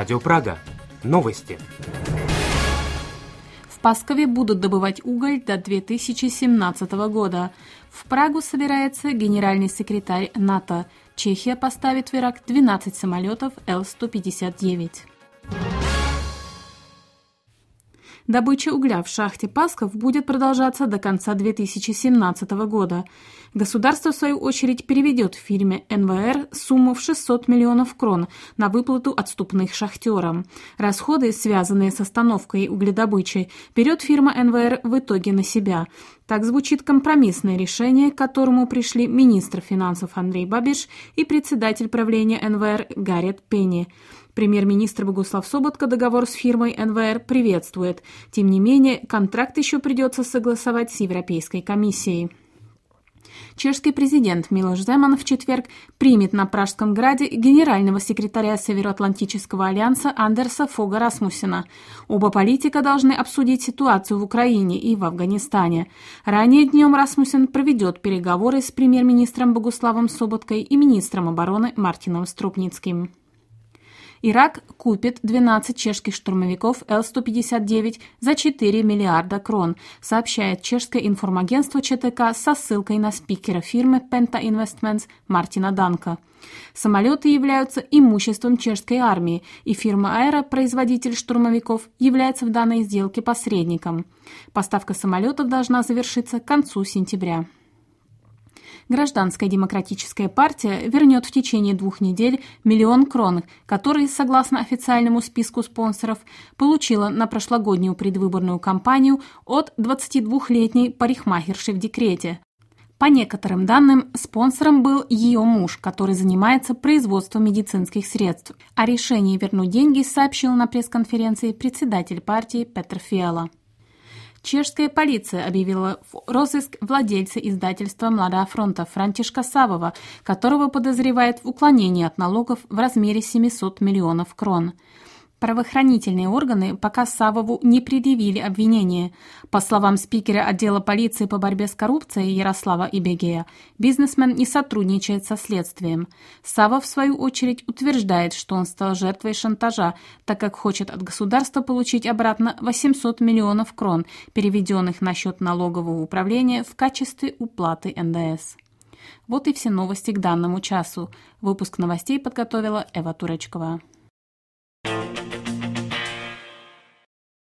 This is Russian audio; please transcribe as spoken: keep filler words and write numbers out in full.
Радио Прага. Новости. В Паскове будут добывать уголь до две тысячи семнадцатого года. В Прагу собирается генеральный секретарь НАТО. Чехия поставит в Ирак двенадцать самолетов Эл сто пятьдесят девять. Добыча угля в шахте Пасков будет продолжаться до конца две тысячи семнадцатого года. Государство, в свою очередь, переведет фирме эн вэ эр сумму в шестьсот миллионов крон на выплату отступных шахтерам. Расходы, связанные с остановкой угледобычи, берет фирма эн вэ эр в итоге на себя. Так звучит компромиссное решение, к которому пришли министр финансов Андрей Бабиш и председатель правления эн вэ эр Гарет Пенни. Премьер-министр Богуслав Соботка договор с фирмой эн вэ эр приветствует. Тем не менее, контракт еще придется согласовать с Европейской комиссией. Чешский президент Милош Земан в четверг примет на Пражском граде генерального секретаря Североатлантического альянса Андерса Фога Расмуссена. Оба политика должны обсудить ситуацию в Украине и в Афганистане. Ранее днем Расмуссен проведет переговоры с премьер-министром Богуславом Соботкой и министром обороны Мартином Струпницким. Ирак купит двенадцать чешских штурмовиков Эл сто пятьдесят девять за четыре миллиарда крон, сообщает чешское информагентство Че Те Ка со ссылкой на спикера фирмы Penta Investments Мартина Данка. Самолеты являются имуществом чешской армии, и фирма Аэро, производитель штурмовиков, является в данной сделке посредником. Поставка самолетов должна завершиться к концу сентября. Гражданская демократическая партия вернет в течение двух недель миллион крон, которые, согласно официальному списку спонсоров, получила на прошлогоднюю предвыборную кампанию от двадцатидвухлетней парикмахерши в декрете. По некоторым данным, спонсором был ее муж, который занимается производством медицинских средств. О решении вернуть деньги сообщил на пресс-конференции председатель партии Петр Фиала. Чешская полиция объявила в розыск владельца издательства «Младá фронта» Франтишка Савова, которого подозревает в уклонении от налогов в размере семьсот миллионов крон. Правоохранительные органы пока Савову не предъявили обвинения. По словам спикера отдела полиции по борьбе с коррупцией Ярослава Ибегея, бизнесмен не сотрудничает со следствием. Савов, в свою очередь, утверждает, что он стал жертвой шантажа, так как хочет от государства получить обратно восемьсот миллионов крон, переведенных на счет налогового управления в качестве уплаты эн дэ эс. Вот и все новости к данному часу. Выпуск новостей подготовила Эва Туречкова.